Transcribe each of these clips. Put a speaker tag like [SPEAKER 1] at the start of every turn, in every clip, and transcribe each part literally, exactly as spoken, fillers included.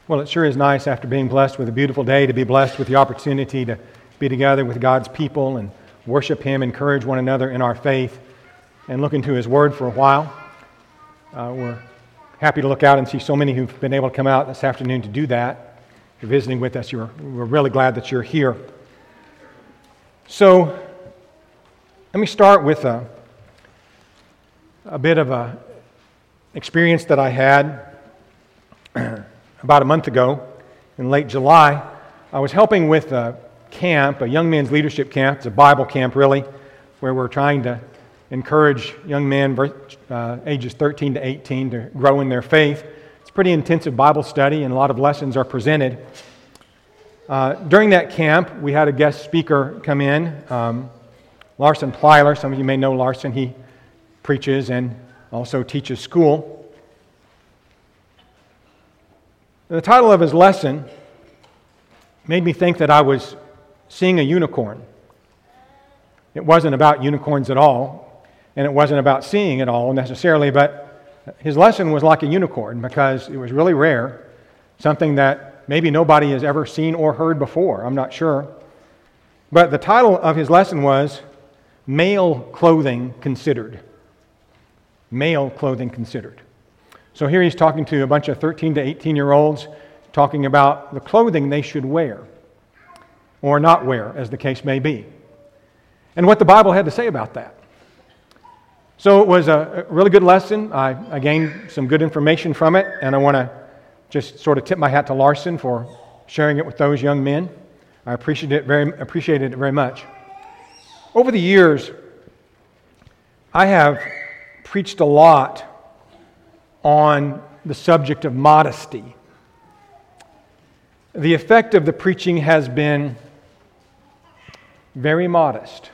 [SPEAKER 1] Well, it sure is nice after being blessed with a beautiful day to be blessed with the opportunity to be together with God's people and worship Him, encourage one another in our faith, and look into His Word for a while. Uh, we're happy to look out and see so many who've been able to come out this afternoon to do that. If you're visiting with us, you're, we're really glad that you're here. So, let me start with a, a bit of an experience that I had about a month ago, in late July. I was helping with a camp, a young men's leadership camp. It's a Bible camp, really, where we're trying to encourage young men uh, ages thirteen to eighteen to grow in their faith. It's a pretty intensive Bible study, and a lot of lessons are presented. Uh, during that camp, we had a guest speaker come in, um, Larson Plyler. Some of you may know Larson. He preaches and also teaches school. The title of his lesson made me think that I was seeing a unicorn. It wasn't about unicorns at all, and it wasn't about seeing it all necessarily, but his lesson was like a unicorn because it was really rare, something that maybe nobody has ever seen or heard before. I'm not sure. But the title of his lesson was Male Clothing Considered. Male Clothing Considered. So here he's talking to a bunch of thirteen to eighteen-year-olds, talking about the clothing they should wear, or not wear, as the case may be, and what the Bible had to say about that. So it was a really good lesson. I, I gained some good information from it, and I want to just sort of tip my hat to Larson for sharing it with those young men. I appreciated it very, appreciated it very much. Over the years, I have preached a lot on the subject of modesty. The effect of the preaching has been very modest.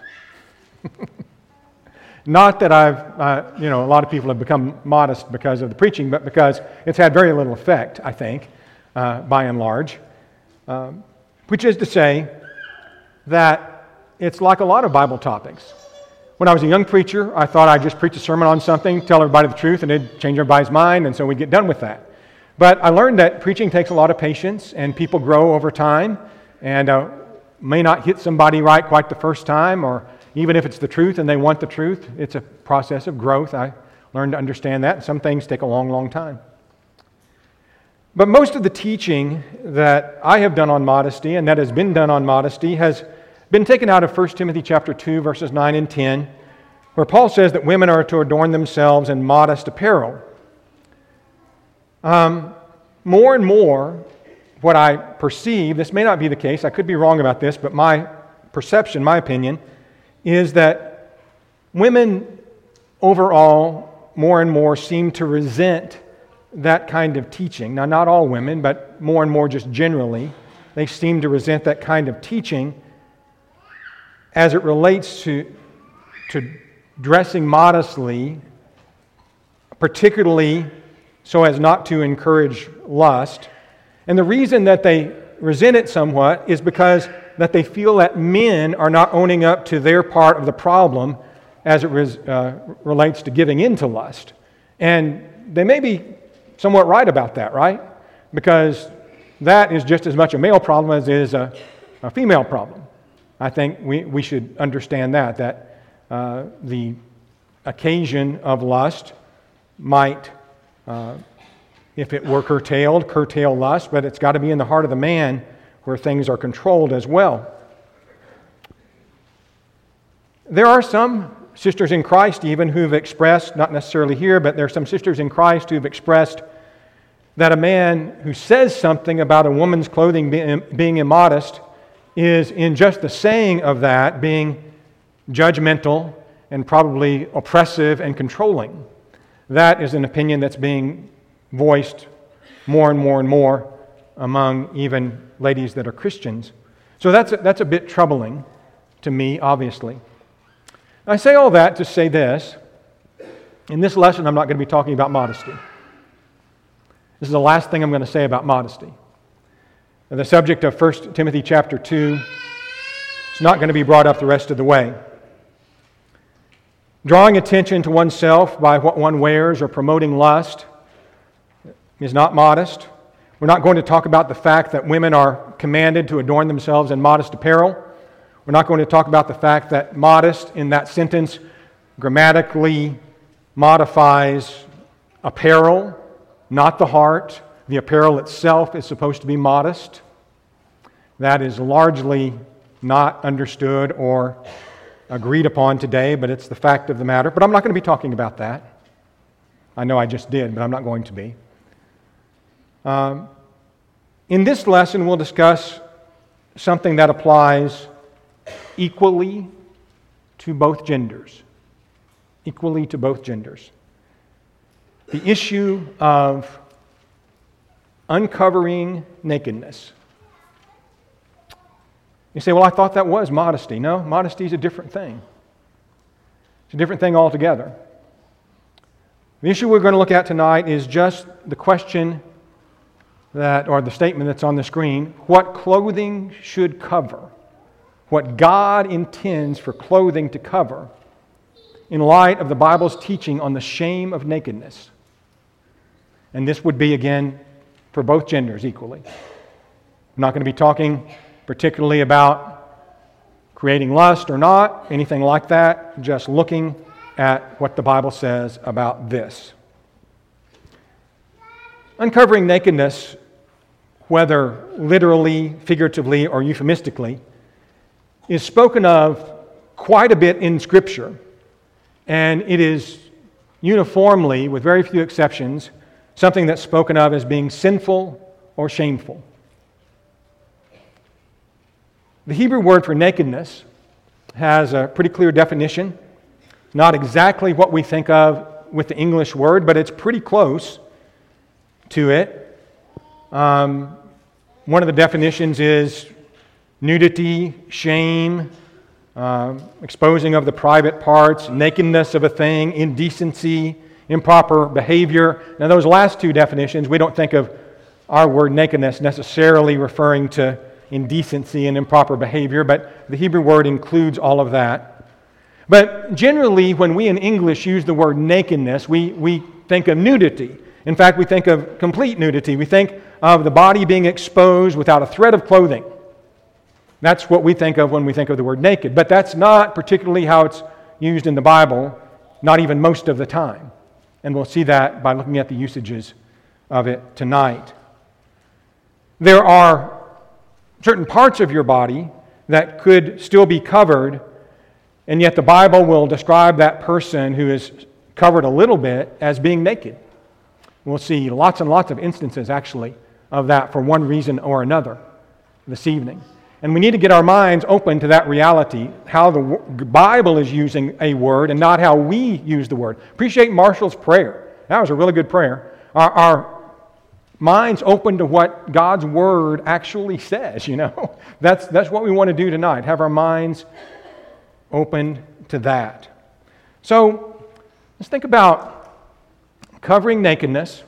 [SPEAKER 1] Not that I've, uh, you know, a lot of people have become modest because of the preaching, but because it's had very little effect, I think, uh, by and large. Um, which is to say that it's like a lot of Bible topics. When I was a young preacher, I thought I'd just preach a sermon on something, tell everybody the truth, and it'd change everybody's mind, and so we'd get done with that. But I learned that preaching takes a lot of patience, and people grow over time, and uh, may not hit somebody right quite the first time, or even if it's the truth and they want the truth, it's a process of growth. I learned to understand that, and some things take a long, long time. But most of the teaching that I have done on modesty, and that has been done on modesty, has been taken out of First Timothy chapter two, verses nine and ten, where Paul says that women are to adorn themselves in modest apparel. Um, more and more, what I perceive, this may not be the case, I could be wrong about this, but my perception, my opinion, is that women overall more and more seem to resent that kind of teaching. Now, not all women, but more and more just generally, they seem to resent that kind of teaching as it relates to, to dressing modestly, particularly so as not to encourage lust. And the reason that they resent it somewhat is because that they feel that men are not owning up to their part of the problem as it res, uh, relates to giving in to lust. And they may be somewhat right about that, right? Because that is just as much a male problem as it is a, a female problem. I think we, we should understand that, that uh, the occasion of lust might, uh, if it were curtailed, curtail lust, but it's got to be in the heart of the man where things are controlled as well. There are some sisters in Christ even who've expressed, not necessarily here, but there are some sisters in Christ who've expressed that a man who says something about a woman's clothing being, being immodest is, in just the saying of that, being judgmental and probably oppressive and controlling. That is an opinion that's being voiced more and more and more among even ladies that are Christians. So that's a, that's a bit troubling to me, obviously. I say all that to say this. In this lesson, I'm not going to be talking about modesty. This is the last thing I'm going to say about modesty. The subject of First Timothy chapter two is not going to be brought up the rest of the way. Drawing attention to oneself by what one wears or promoting lust is not modest. We're not going to talk about the fact that women are commanded to adorn themselves in modest apparel. We're not going to talk about the fact that modest in that sentence grammatically modifies apparel, not the heart. The apparel itself is supposed to be modest. That is largely not understood or agreed upon today, but it's the fact of the matter. But I'm not going to be talking about that. I know I just did, but I'm not going to be. Um, in this lesson, we'll discuss something that applies equally to both genders. Equally to both genders. The issue of uncovering nakedness. You say, well, I thought that was modesty. No, modesty is a different thing. It's a different thing altogether. The issue we're going to look at tonight is just the question that, or the statement that's on the screen, what clothing should cover, what God intends for clothing to cover in light of the Bible's teaching on the shame of nakedness. And this would be, again, for both genders equally. I'm not going to be talking particularly about creating lust or not, anything like that, just looking at what the Bible says about this. Uncovering nakedness, whether literally, figuratively, or euphemistically, is spoken of quite a bit in Scripture, and it is uniformly, with very few exceptions, something that's spoken of as being sinful or shameful. The Hebrew word for nakedness has a pretty clear definition. Not exactly what we think of with the English word, but it's pretty close to it. Um, one of the definitions is nudity, shame, uh, exposing of the private parts, nakedness of a thing, indecency, improper behavior. Now, those last two definitions, we don't think of our word nakedness necessarily referring to indecency and improper behavior, but the Hebrew word includes all of that. But generally, when we in English use the word nakedness, we, we think of nudity. In fact, we think of complete nudity. We think of the body being exposed without a thread of clothing. That's what we think of when we think of the word naked. But that's not particularly how it's used in the Bible, not even most of the time. And we'll see that by looking at the usages of it tonight. There are certain parts of your body that could still be covered, and yet the Bible will describe that person who is covered a little bit as being naked. We'll see lots and lots of instances, actually, of that for one reason or another this evening. And we need to get our minds open to that reality, how the Bible is using a word and not how we use the word. Appreciate Marshall's prayer. That was a really good prayer. Our, our minds open to what God's Word actually says, you know. That's, that's what we want to do tonight, have our minds open to that. So, let's think about covering nakedness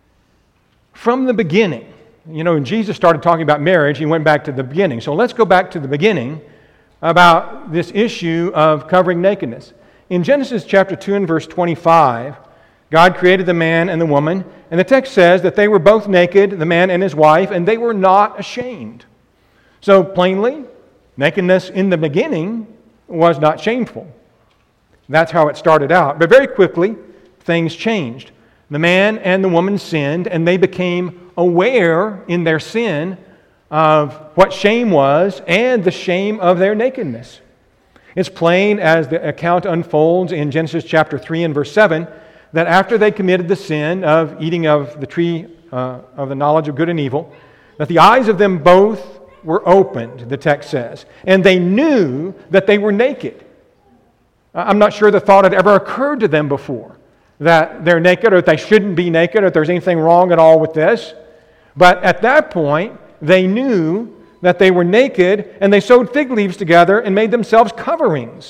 [SPEAKER 1] from the beginning. You know, when Jesus started talking about marriage, he went back to the beginning. So let's go back to the beginning about this issue of covering nakedness. In Genesis chapter two and verse twenty-five, God created the man and the woman, and the text says that they were both naked, the man and his wife, and they were not ashamed. So plainly, nakedness in the beginning was not shameful. That's how it started out. But very quickly, things changed. The man and the woman sinned, and they became aware in their sin of what shame was and the shame of their nakedness. It's plain as the account unfolds in Genesis chapter three and verse seven that after they committed the sin of eating of the tree uh, of the knowledge of good and evil, that the eyes of them both were opened, the text says, and they knew that they were naked. I'm not sure the thought had ever occurred to them before that they're naked or that they shouldn't be naked or if there's anything wrong at all with this. But at that point, they knew that they were naked, and they sewed fig leaves together and made themselves coverings.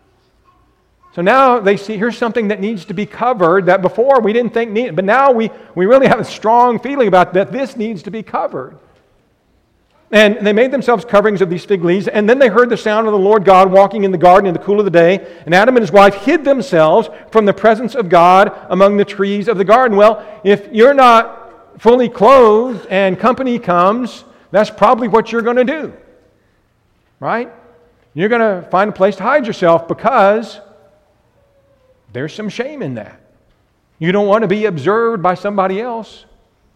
[SPEAKER 1] So now they see, here's something that needs to be covered that before we didn't think needed, but now we, we really have a strong feeling about that this needs to be covered. And they made themselves coverings of these fig leaves, and then they heard the sound of the Lord God walking in the garden in the cool of the day, and Adam and his wife hid themselves from the presence of God among the trees of the garden. Well, if you're not fully clothed and company comes, that's probably what you're going to do. Right? You're going to find a place to hide yourself because there's some shame in that. You don't want to be observed by somebody else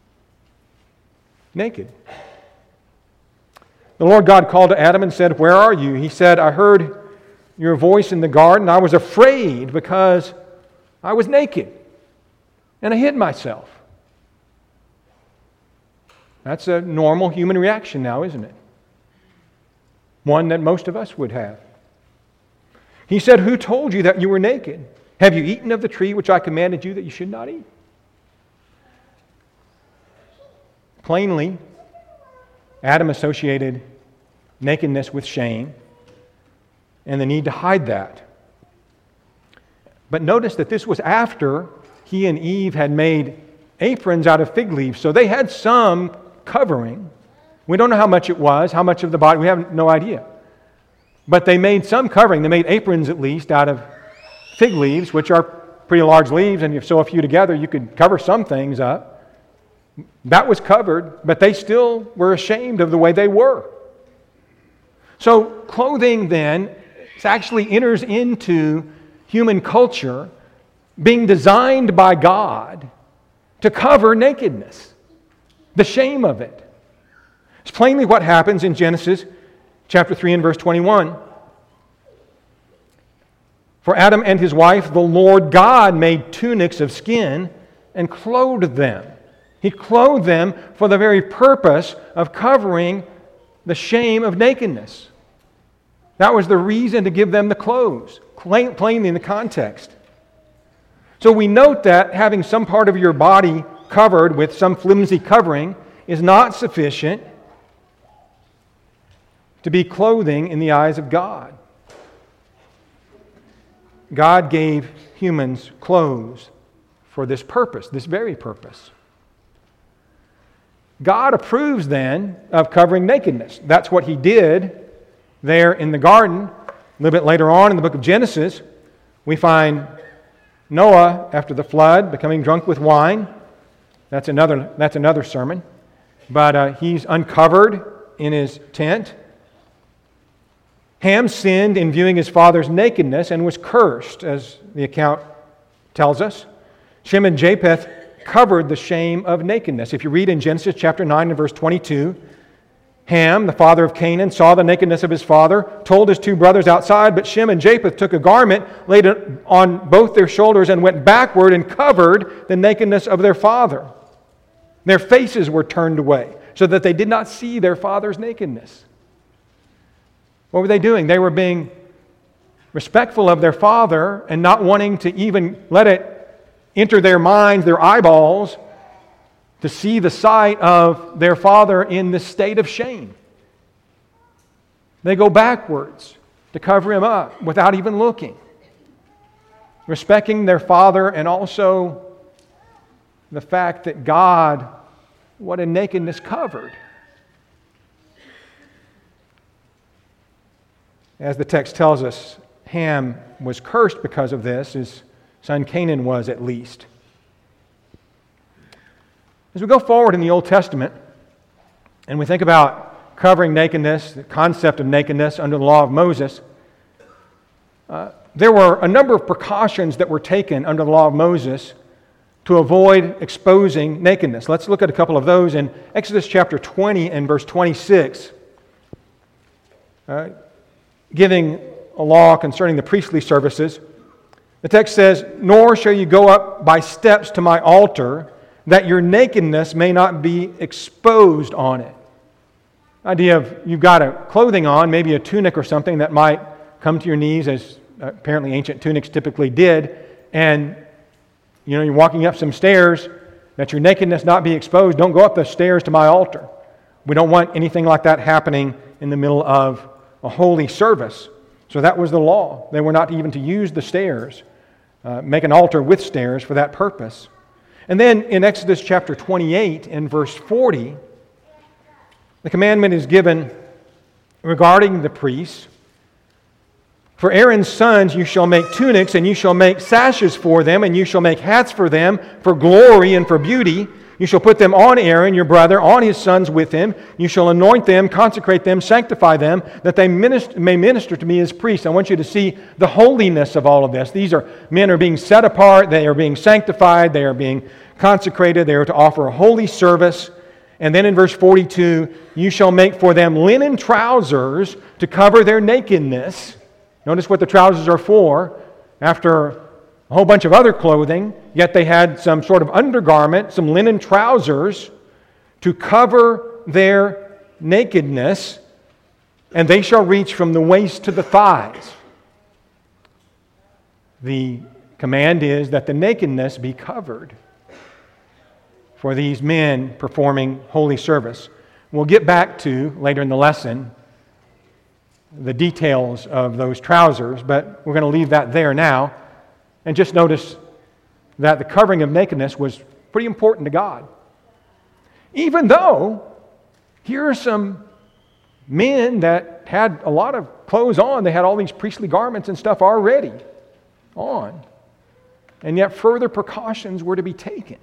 [SPEAKER 1] naked. The Lord God called to Adam and said, "Where are you?" He said, "I heard your voice in the garden. I was afraid because I was naked and I hid myself." That's a normal human reaction now, isn't it? One that most of us would have. He said, "Who told you that you were naked? Have you eaten of the tree which I commanded you that you should not eat?" Plainly, Adam associated nakedness with shame and the need to hide that. But notice that this was after he and Eve had made aprons out of fig leaves, so they had some covering. We don't know how much it was, how much of the body, we have no idea. But they made some covering. They made aprons at least out of fig leaves, which are pretty large leaves, and if you sew a few together, you could cover some things up. That was covered, but they still were ashamed of the way they were. So clothing then actually enters into human culture being designed by God to cover nakedness, the shame of it. It's plainly what happens in Genesis chapter three and verse twenty-one. For Adam and his wife, the Lord God made tunics of skin and clothed them. He clothed them for the very purpose of covering the shame of nakedness. That was the reason to give them the clothes, plain, plainly in the context. So we note that having some part of your body covered with some flimsy covering is not sufficient to be clothing in the eyes of God. God gave humans clothes for this purpose, this very purpose. God approves then of covering nakedness. That's what He did there in the garden. A little bit later on in the book of Genesis, we find Noah, after the flood, becoming drunk with wine. That's another, that's another sermon. But uh, he's uncovered in his tent. Ham sinned in viewing his father's nakedness and was cursed, as the account tells us. Shem and Japheth covered the shame of nakedness. If you read in Genesis chapter nine and verse twenty-two, Ham, the father of Canaan, saw the nakedness of his father, told his two brothers outside, but Shem and Japheth took a garment, laid it on both their shoulders, and went backward and covered the nakedness of their father. Their faces were turned away, so that they did not see their father's nakedness. What were they doing? They were being respectful of their father and not wanting to even let it enter their minds, their eyeballs, to see the sight of their father in this state of shame. They go backwards to cover him up without even looking, respecting their father and also the fact that God, what a nakedness covered. As the text tells us, Ham was cursed because of this. His son Canaan was, at least. As we go forward in the Old Testament and we think about covering nakedness, the concept of nakedness under the law of Moses, uh, there were a number of precautions that were taken under the law of Moses to avoid exposing nakedness. Let's look at a couple of those in Exodus chapter twenty and verse twenty-six. Uh, giving a law concerning the priestly services. The text says, "Nor shall you go up by steps to my altar, that your nakedness may not be exposed on it." Idea of you've got a clothing on, maybe a tunic or something that might come to your knees, as apparently ancient tunics typically did, and you know you're walking up some stairs, that your nakedness not be exposed. Don't go up the stairs to my altar. We don't want anything like that happening in the middle of a holy service. So that was the law. They were not even to use the stairs, uh, make an altar with stairs for that purpose. And then in Exodus chapter twenty-eight and verse forty, the commandment is given regarding the priests. "For Aaron's sons you shall make tunics, and you shall make sashes for them, and you shall make hats for them for glory and for beauty. You shall put them on Aaron, your brother, on his sons with him. You shall anoint them, consecrate them, sanctify them, that they minister, may minister to me as priests. I want you to see the holiness of all of this. These are men are being set apart. They are being sanctified. They are being consecrated. They are to offer a holy service. And then in verse forty-two, you shall make for them linen trousers to cover their nakedness. Notice what the trousers are for. After a whole bunch of other clothing, yet they had some sort of undergarment, some linen trousers to cover their nakedness, and they shall reach from the waist to the thighs. The command is that the nakedness be covered for these men performing holy service. We'll get back to, later in the lesson, the details of those trousers, but we're going to leave that there now. And just notice that the covering of nakedness was pretty important to God. Even though here are some men that had a lot of clothes on. They had all these priestly garments and stuff already on. And yet further precautions were to be taken.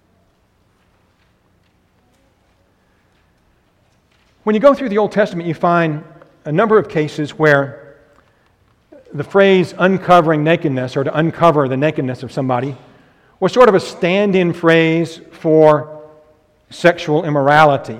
[SPEAKER 1] When you go through the Old Testament, you find a number of cases where the phrase uncovering nakedness, or to uncover the nakedness of somebody, was sort of a stand-in phrase for sexual immorality.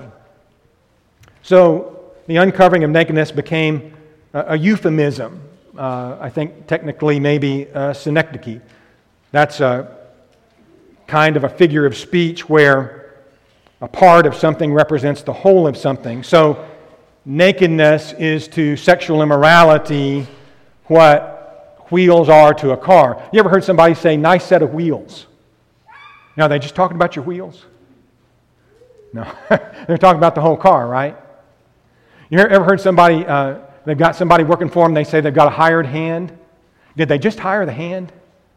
[SPEAKER 1] So the uncovering of nakedness became a, a euphemism. Uh, I think technically maybe a synecdoche. That's a kind of a figure of speech where a part of something represents the whole of something. So nakedness is to sexual immorality what wheels are to a car. You ever heard somebody say, nice set of wheels? Now, are they just talking about your wheels? No. They're talking about the whole car, right? You ever heard somebody, uh, they've got somebody working for them, they say they've got a hired hand? Did they just hire the hand?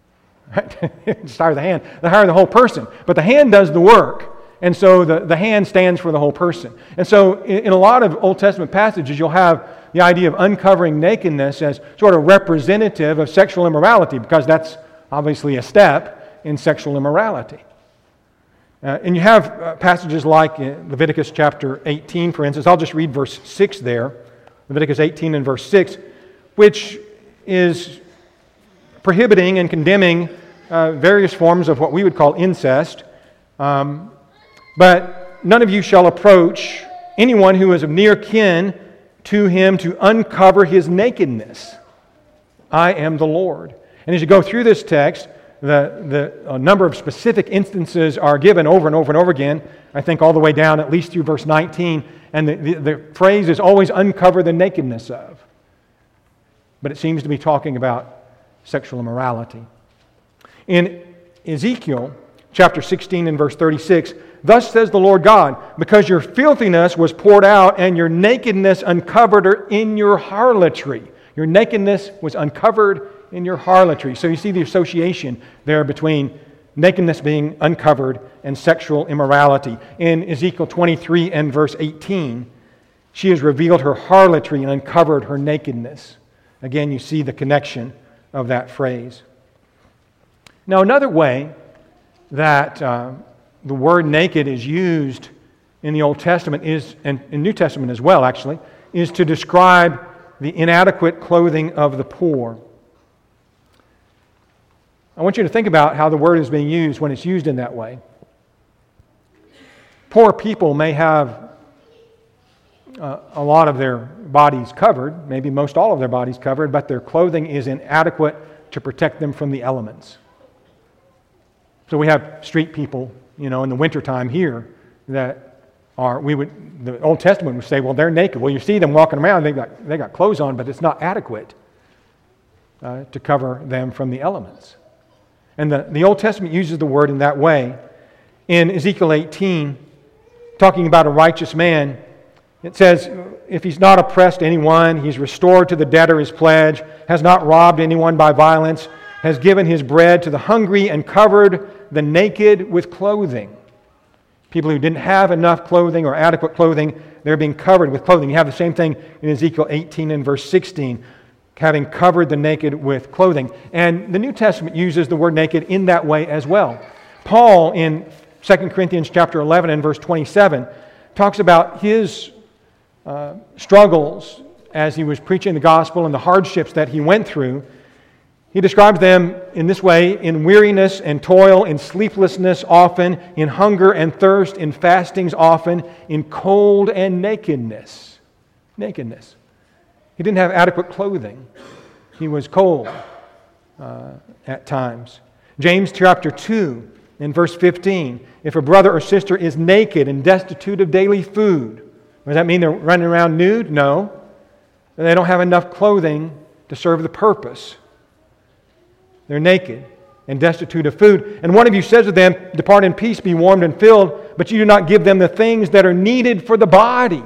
[SPEAKER 1] Just hire the hand. They hire the whole person. But the hand does the work. And so the, the hand stands for the whole person. And so in, in a lot of Old Testament passages, you'll have the idea of uncovering nakedness as sort of representative of sexual immorality, because that's obviously a step in sexual immorality. Uh, and you have uh, passages like Leviticus chapter eighteen, for instance. I'll just read verse six there. Leviticus eighteen and verse six, which is prohibiting and condemning uh, various forms of what we would call incest. Um, but none of you shall approach anyone who is of near kin to him to uncover his nakedness. I am the Lord. And as you go through this text, the, the a number of specific instances are given over and over and over again, I think all the way down at least through verse nineteen, and the, the, the phrase is always uncover the nakedness of. But it seems to be talking about sexual immorality. In Ezekiel chapter sixteen and verse thirty-six, thus says the Lord God, because your filthiness was poured out and your nakedness uncovered in your harlotry. Your nakedness was uncovered in your harlotry. So you see the association there between nakedness being uncovered and sexual immorality. In Ezekiel twenty-three and verse eighteen, she has revealed her harlotry and uncovered her nakedness. Again, you see the connection of that phrase. Now, another way that uh, the word naked is used in the Old Testament is, and in New Testament as well actually, is to describe the inadequate clothing of the poor. I want you to think about how the word is being used when it's used in that way. Poor people may have uh, a lot of their bodies covered, maybe most all of their bodies covered, but their clothing is inadequate to protect them from the elements. So we have street people, you know, in the wintertime here that are, we would, the Old Testament would say, well, they're naked. Well, you see them walking around, they got, they got clothes on, but it's not adequate uh, to cover them from the elements. And the, the Old Testament uses the word in that way. In Ezekiel eighteen, talking about a righteous man, it says, if he's not oppressed anyone, he's restored to the debtor his pledge, has not robbed anyone by violence, has given his bread to the hungry and covered the naked with clothing. People who didn't have enough clothing or adequate clothing, they're being covered with clothing. You have the same thing in Ezekiel eighteen and verse sixteen, having covered the naked with clothing. And the New Testament uses the word naked in that way as well. Paul in Second Corinthians chapter eleven and verse twenty-seven, talks about his uh, struggles as he was preaching the gospel and the hardships that he went through. He describes them in this way: in weariness and toil, in sleeplessness often, in hunger and thirst, in fastings often, in cold and nakedness. Nakedness. He didn't have adequate clothing. He was cold uh, at times. James chapter two and verse fifteen, if a brother or sister is naked and destitute of daily food, does that mean they're running around nude? No. They don't have enough clothing to serve the purpose. They're naked and destitute of food. And one of you says to them, depart in peace, be warmed and filled, but you do not give them the things that are needed for the body.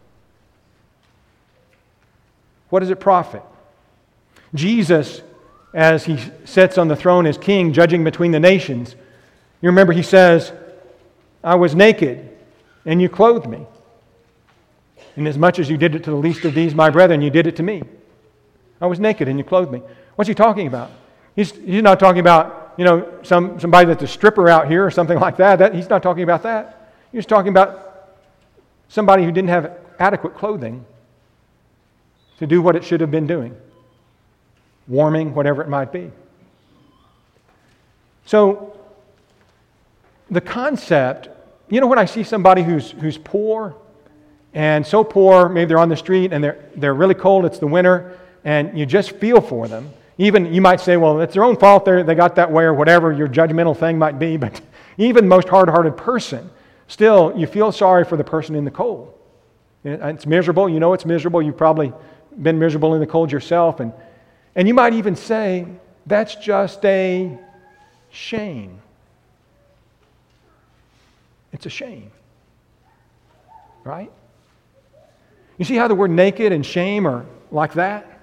[SPEAKER 1] What does it profit? Jesus, as he sits on the throne as king, judging between the nations, you remember he says, I was naked and you clothed me. Inasmuch as you did it to the least of these, my brethren, you did it to me. I was naked and you clothed me. What's he talking about? He's, he's not talking about, you know, some somebody that's a stripper out here or something like that. that. He's not talking about that. He's talking about somebody who didn't have adequate clothing to do what it should have been doing. Warming, whatever it might be. So, the concept, you know, when I see somebody who's who's poor, and so poor, maybe they're on the street and they're they're really cold, it's the winter, and you just feel for them. Even you might say, well, it's their own fault, they they got that way or whatever your judgmental thing might be, but even the most hard-hearted person, still, you feel sorry for the person in the cold. It's miserable, you know it's miserable, you've probably been miserable in the cold yourself, and and you might even say, that's just a shame. It's a shame. Right? You see how the word naked and shame are like that?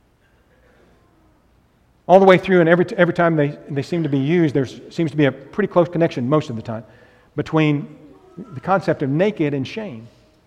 [SPEAKER 1] All the way through, and every every time they, they seem to be used, there seems to be a pretty close connection most of the time between the concept of naked and shame.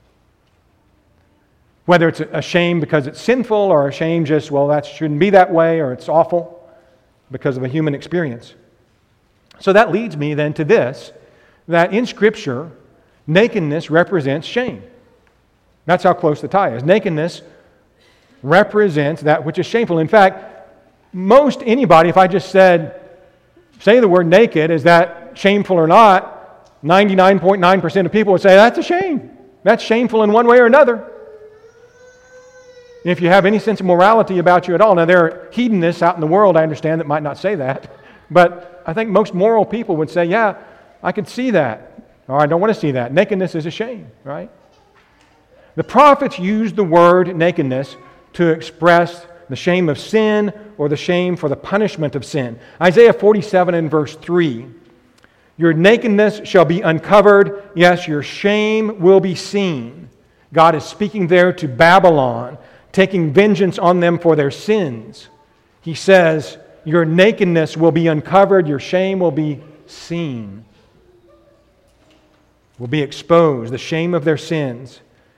[SPEAKER 1] Whether it's a shame because it's sinful, or a shame just, well, that shouldn't be that way, or it's awful because of a human experience. So that leads me then to this, that in Scripture, nakedness represents shame. That's how close the tie is. Nakedness represents that which is shameful. In fact, most anybody, if I just said, say the word naked, is that shameful or not, ninety-nine point nine percent of people would say, that's a shame. That's shameful in one way or another. If you have any sense of morality about you at all. Now, there are hedonists out in the world, I understand, that might not say that. But I think most moral people would say, yeah, I could see that. Or I don't want to see that. Nakedness is a shame, right? The prophets used the word nakedness to express the shame of sin or the shame for the punishment of sin. Isaiah forty-seven and verse three. Your nakedness shall be uncovered. Yes, your shame will be seen. God is speaking there to Babylon, taking vengeance on them for their sins. He says, your nakedness will be uncovered, your shame will be seen, will be exposed, the shame of their sins.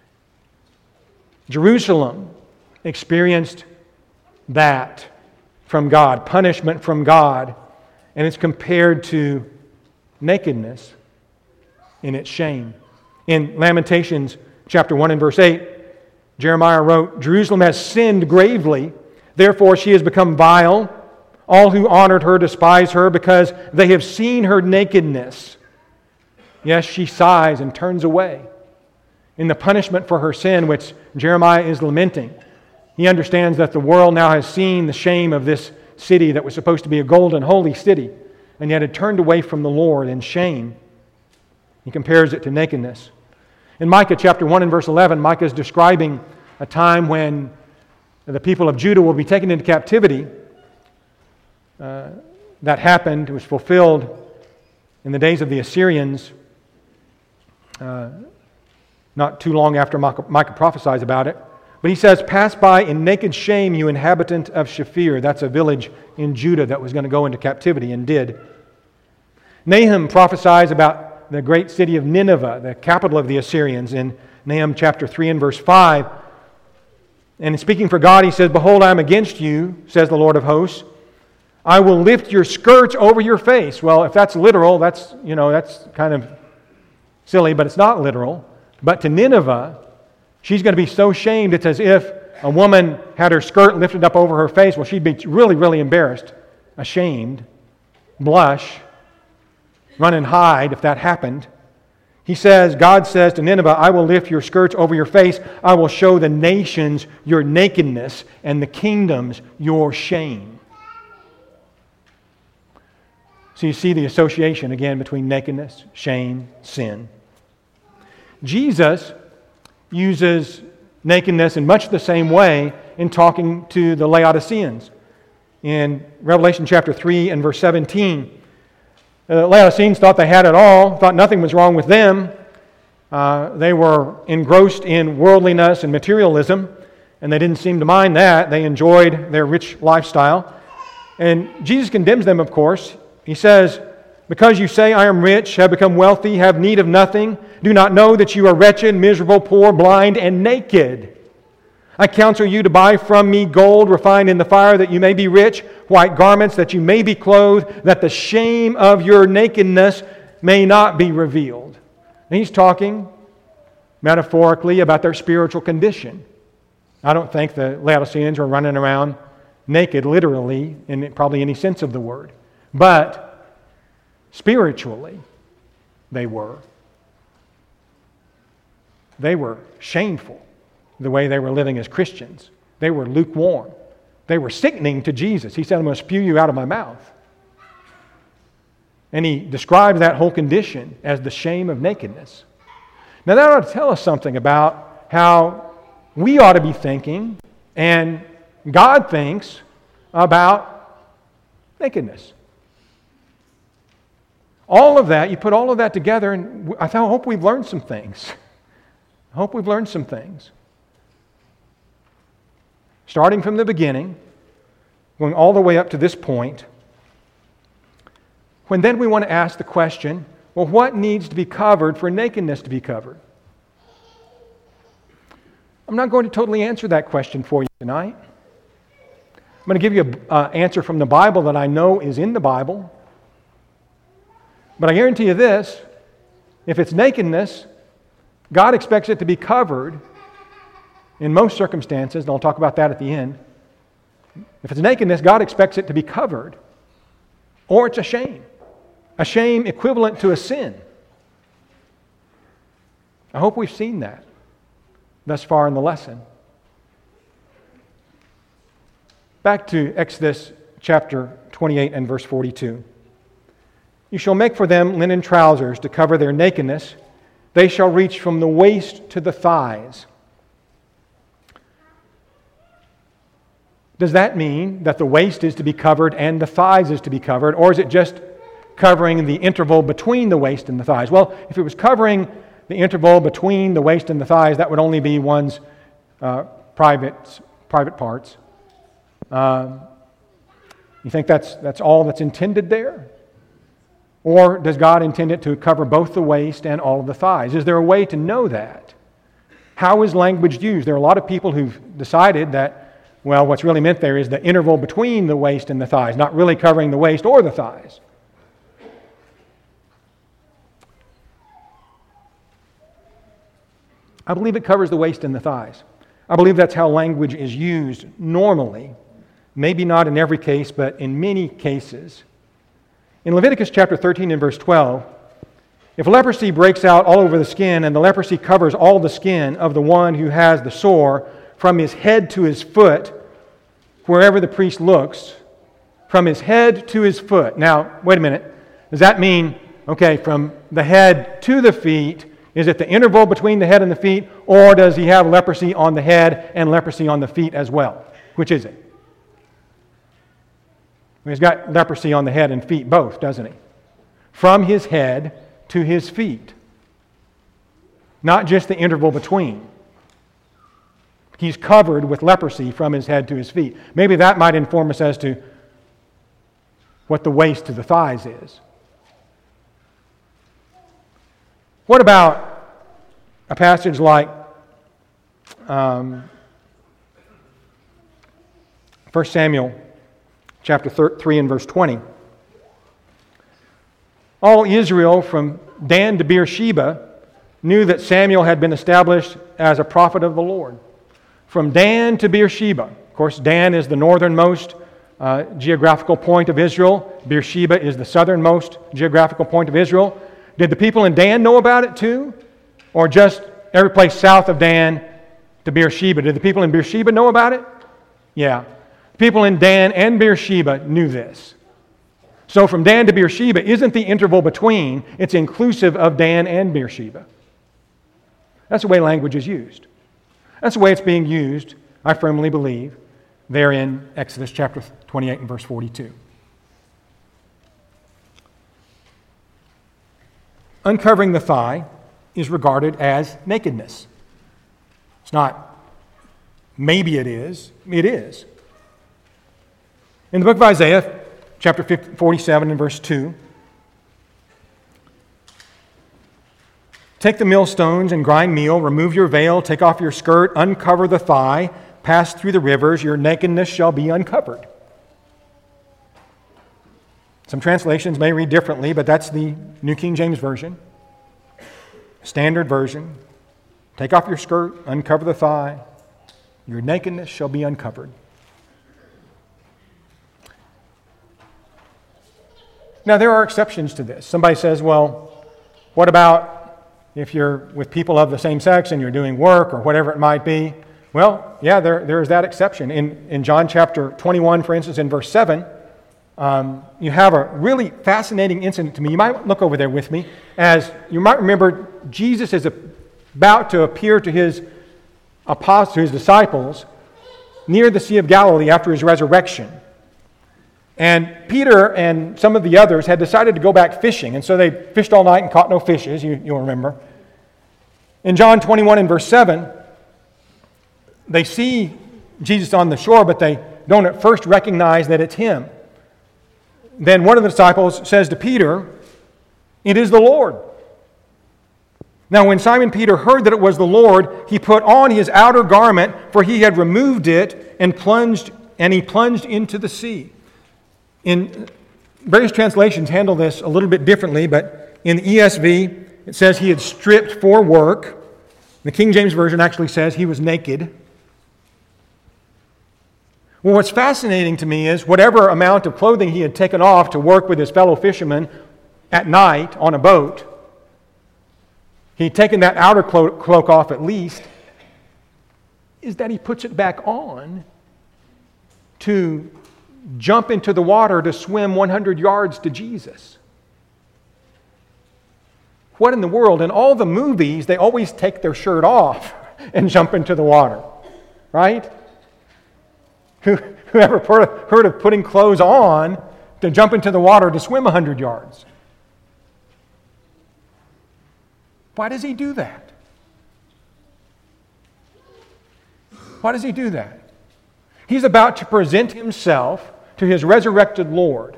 [SPEAKER 1] Jerusalem experienced that from God, punishment from God, and it's compared to nakedness in its shame. In Lamentations chapter one and verse eight, Jeremiah wrote, Jerusalem has sinned gravely, therefore she has become vile. All who honored her despise her because they have seen her nakedness. Yes, she sighs and turns away. In the punishment for her sin, which Jeremiah is lamenting, he understands that the world now has seen the shame of this city that was supposed to be a golden, holy city, and yet had turned away from the Lord in shame. He compares it to nakedness. In Micah chapter one and verse eleven, Micah is describing a time when the people of Judah will be taken into captivity. Uh, that happened, it was fulfilled in the days of the Assyrians, uh, not too long after Micah, Micah prophesies about it. But he says, pass by in naked shame, you inhabitant of Shaphir. That's a village in Judah that was going to go into captivity and did. Nahum prophesies about the great city of Nineveh, the capital of the Assyrians, in Nahum chapter three and verse five. And in speaking for God, he says, behold, I am against you, says the Lord of hosts. I will lift your skirts over your face. Well, if that's literal, that's, you know, that's kind of silly, but it's not literal. But to Nineveh, she's going to be so shamed, it's as if a woman had her skirt lifted up over her face. Well, she'd be really, really embarrassed, ashamed, blush, run and hide if that happened. He says, God says to Nineveh, I will lift your skirts over your face. I will show the nations your nakedness and the kingdoms your shame. So you see the association again between nakedness, shame, sin. Jesus uses nakedness in much the same way in talking to the Laodiceans. In Revelation chapter three and verse seventeen, the Laodiceans thought they had it all, thought nothing was wrong with them. Uh, they were engrossed in worldliness and materialism, and they didn't seem to mind that. They enjoyed their rich lifestyle. And Jesus condemns them, of course. He says, because you say, I am rich, have become wealthy, have need of nothing, do not know that you are wretched, miserable, poor, blind, and naked. I counsel you to buy from me gold refined in the fire, that you may be rich, white garments, that you may be clothed, that the shame of your nakedness may not be revealed. And he's talking metaphorically about their spiritual condition. I don't think the Laodiceans were running around naked, literally, in probably any sense of the word. But spiritually, they were. They were shameful the way they were living as Christians. They were lukewarm. They were sickening to Jesus. He said, I'm going to spew you out of my mouth. And he describes that whole condition as the shame of nakedness. Now that ought to tell us something about how we ought to be thinking and God thinks about nakedness. All of that, you put all of that together, and I hope we've learned some things. I hope we've learned some things. Starting from the beginning, going all the way up to this point, when then we want to ask the question, well, what needs to be covered for nakedness to be covered? I'm not going to totally answer that question for you tonight. I'm going to give you an uh, answer from the Bible that I know is in the Bible. But I guarantee you this, if it's nakedness, God expects it to be covered in most circumstances, and I'll talk about that at the end. If it's nakedness, God expects it to be covered, or it's a shame. A shame equivalent to a sin. I hope we've seen that thus far in the lesson. Back to Exodus chapter twenty-eight and verse forty-two. You shall make for them linen trousers to cover their nakedness. They shall reach from the waist to the thighs. Does that mean that the waist is to be covered and the thighs is to be covered, or is it just covering the interval between the waist and the thighs? Well, if it was covering the interval between the waist and the thighs, that would only be one's uh, private private parts. Um, you think that's that's all that's intended there? Or does God intend it to cover both the waist and all of the thighs? Is there a way to know that? How is language used? There are a lot of people who've decided that, well, what's really meant there is the interval between the waist and the thighs, not really covering the waist or the thighs. I believe it covers the waist and the thighs. I believe that's how language is used normally. Maybe not in every case, but in many cases. In Leviticus chapter thirteen and verse twelve, if leprosy breaks out all over the skin and the leprosy covers all the skin of the one who has the sore from his head to his foot, wherever the priest looks, from his head to his foot. Now, wait a minute. Does that mean, okay, from the head to the feet, is it the interval between the head and the feet, or does he have leprosy on the head and leprosy on the feet as well? Which is it? He's got leprosy on the head and feet both, doesn't he? From his head to his feet. Not just the interval between. He's covered with leprosy from his head to his feet. Maybe that might inform us as to what the waist to the thighs is. What about a passage like um, First Samuel chapter three and verse twenty. All Israel from Dan to Beersheba knew that Samuel had been established as a prophet of the Lord. From Dan to Beersheba. Of course, Dan is the northernmost uh, geographical point of Israel. Beersheba is the southernmost geographical point of Israel. Did the people in Dan know about it too? Or just every place south of Dan to Beersheba? Did the people in Beersheba know about it? Yeah. People in Dan and Beersheba knew this. So from Dan to Beersheba isn't the interval between, it's inclusive of Dan and Beersheba. That's the way language is used. That's the way it's being used, I firmly believe, there in Exodus chapter twenty-eight and verse forty-two. Uncovering the thigh is regarded as nakedness. It's not maybe it is, it is. In the book of Isaiah, chapter forty-seven and verse two, take the millstones and grind meal, remove your veil, take off your skirt, uncover the thigh, pass through the rivers, your nakedness shall be uncovered. Some translations may read differently, but that's the New King James Version. Standard version. Take off your skirt, uncover the thigh, your nakedness shall be uncovered. Now, there are exceptions to this. Somebody says, well, what about if you're with people of the same sex and you're doing work or whatever it might be? Well, yeah, there, there is that exception. In, in John chapter twenty-one, for instance, in verse seven, um, you have a really fascinating incident to me. You might look over there with me. As you might remember, Jesus is about to appear to his apostles, to his disciples, near the Sea of Galilee after his resurrection. And Peter and some of the others had decided to go back fishing, and so they fished all night and caught no fishes, you, you'll remember. In John twenty-one and verse seven, they see Jesus on the shore, but they don't at first recognize that it's him. Then one of the disciples says to Peter, "It is the Lord." Now when Simon Peter heard that it was the Lord, he put on his outer garment, for he had removed it, and plunged, and he plunged into the sea. In various translations handle this a little bit differently, but in the E S V, it says he had stripped for work. The King James Version actually says he was naked. Well, what's fascinating to me is whatever amount of clothing he had taken off to work with his fellow fishermen at night on a boat, he'd taken that outer cloak off at least, is that he puts it back on to jump into the water to swim one hundred yards to Jesus. What in the world? In all the movies, they always take their shirt off and jump into the water, right? Whoever heard of putting clothes on to jump into the water to swim one hundred yards? Why does he do that? Why does he do that? He's about to present himself to his resurrected Lord.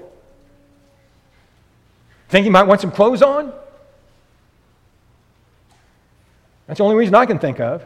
[SPEAKER 1] Think he might want some clothes on? That's the only reason I can think of.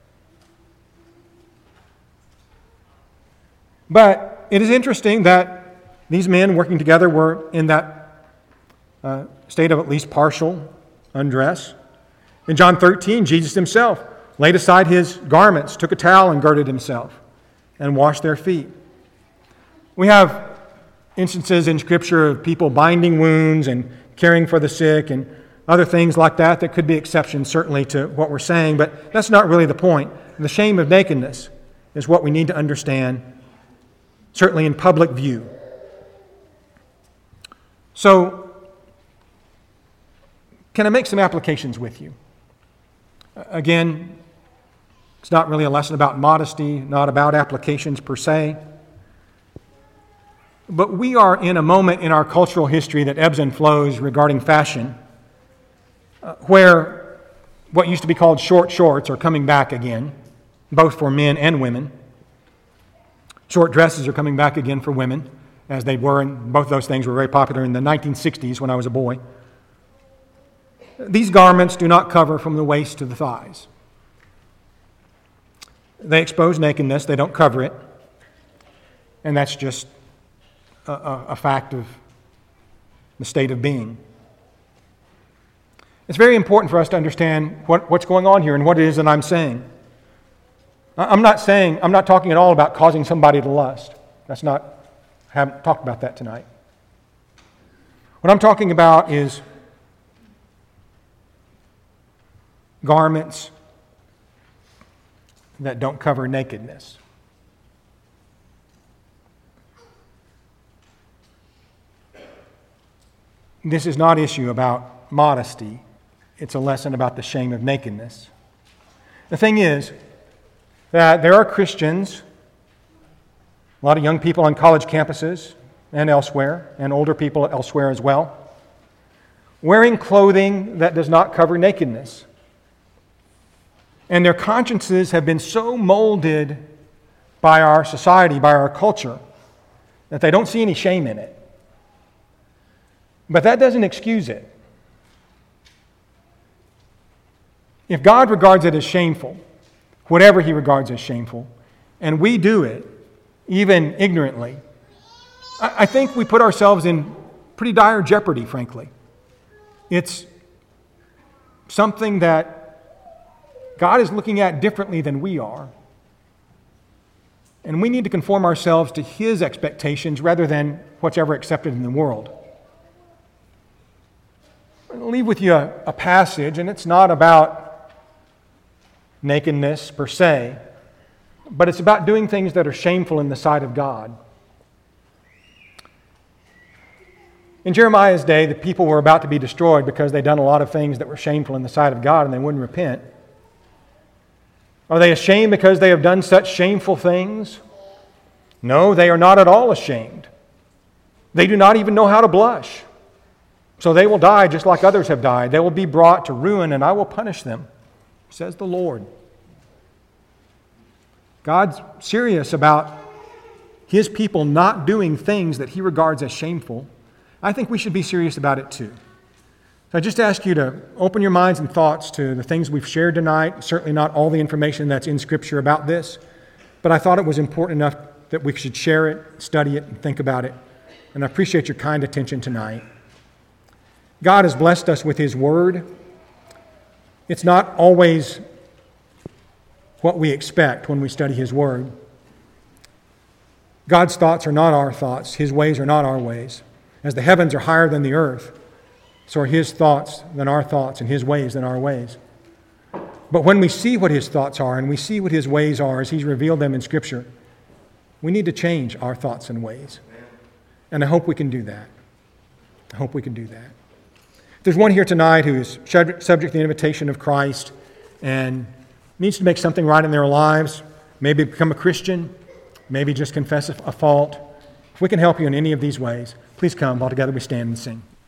[SPEAKER 1] But it is interesting that these men working together were in that uh, state of at least partial undress. In John thirteen, Jesus himself laid aside his garments, took a towel and girded himself, and washed their feet. We have instances in Scripture of people binding wounds and caring for the sick and other things like that that could be exceptions certainly to what we're saying, but that's not really the point. The shame of nakedness is what we need to understand, certainly in public view. So, can I make some applications with you? Again, it's not really a lesson about modesty, not about applications per se. But we are in a moment in our cultural history that ebbs and flows regarding fashion, uh, where what used to be called short shorts are coming back again, both for men and women. Short dresses are coming back again for women, as they were, and both those things were very popular in the nineteen sixties when I was a boy. These garments do not cover from the waist to the thighs. They expose nakedness, they don't cover it, and that's just a, a, a fact of the state of being. It's very important for us to understand what, what's going on here and what it is that I'm saying. I'm not saying, I'm not talking at all about causing somebody to lust. That's not, I haven't talked about that tonight. What I'm talking about is garments that don't cover nakedness. This is not an issue about modesty. It's a lesson about the shame of nakedness. The thing is that there are Christians, a lot of young people on college campuses and elsewhere, and older people elsewhere as well, wearing clothing that does not cover nakedness. And their consciences have been so molded by our society, by our culture, that they don't see any shame in it. But that doesn't excuse it. If God regards it as shameful, whatever He regards as shameful, and we do it, even ignorantly, I think we put ourselves in pretty dire jeopardy, frankly. It's something that God is looking at differently than we are. And we need to conform ourselves to His expectations rather than what's ever accepted in the world. I'll leave with you a, a passage, and it's not about nakedness per se, but it's about doing things that are shameful in the sight of God. In Jeremiah's day, the people were about to be destroyed because they'd done a lot of things that were shameful in the sight of God and they wouldn't repent. Are they ashamed because they have done such shameful things? No, they are not at all ashamed. They do not even know how to blush. So they will die just like others have died. They will be brought to ruin, and I will punish them, says the Lord. God's serious about His people not doing things that He regards as shameful. I think we should be serious about it too. So I just ask you to open your minds and thoughts to the things we've shared tonight. Certainly not all the information that's in Scripture about this, but I thought it was important enough that we should share it, study it, and think about it. And I appreciate your kind attention tonight. God has blessed us with His Word. It's not always what we expect when we study His Word. God's thoughts are not our thoughts. His ways are not our ways. As the heavens are higher than the earth, so are His thoughts than our thoughts and His ways than our ways. But when we see what His thoughts are and we see what His ways are as He's revealed them in Scripture, we need to change our thoughts and ways. And I hope we can do that. I hope we can do that. If there's one here tonight who is subject to the invitation of Christ and needs to make something right in their lives, maybe become a Christian, maybe just confess a fault, if we can help you in any of these ways, please come while together we stand and sing.